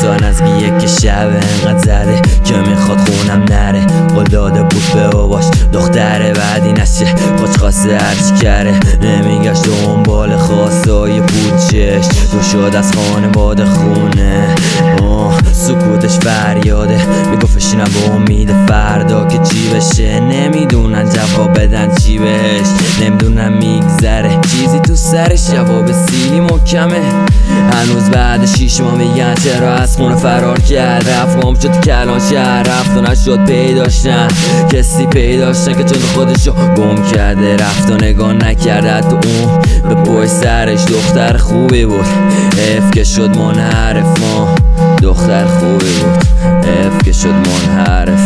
سال از یک شب انقدر زده که میخواد خونم نره. قول داده بود به باباش دختره بعدی نشه، خوش خواسته هرچی کره. نمیگشت دنبال خواستای پولچش، دور شد از خانواده خونه. سکوتش فریاده، میگفتشینم به امید فردا که چی بشه. نمیدونن جواب بدن چی بهش، نمیدونن میگذره چیزی تو سرش. جواب سیلی محکمه، هنوز بعد 6 ماه میگن چرا از خونه فرار کرد. رفت گم شد کلان شهر، رفت و نشد پیداشتن. کسی پیداشتن که چون خودشو گم کرده، رفت و نگاه نکرده تو اون به پای سرش. دختر خوبی بود حیف که شد منحرف، دختر خوبی بود حیف که شد منحرف.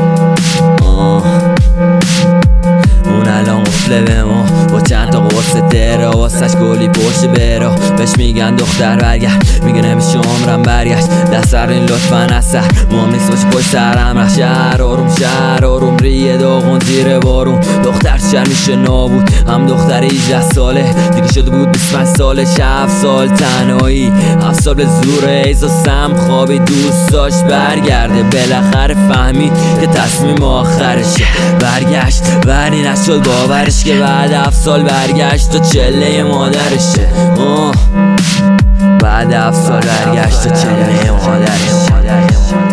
اون الان قفله به ما با چند تا قرص ترا، واسش گلی پشت برا. بهش میگن دختر برگرد، میگه نمیشه عمرم برگشت. دست این لطفا اثر مام نیست باشه پشت سرم رفت. شهر آروم ریه داغون زیر بارون. دختر چر میشه نابود، هم دختر 18 ساله دیگه شده بود 25 ساله. 7 سال تنهایی، 7 سال به زور ایزا سم خوابی. دوست داشت برگرده، بالاخره فهمید که تصمیم آخرشه. برگشت ولی نشد باورش که بعد 7 سال برگشت و چله مادرشه. بعد 7 سال برگشت و چله مادرشه.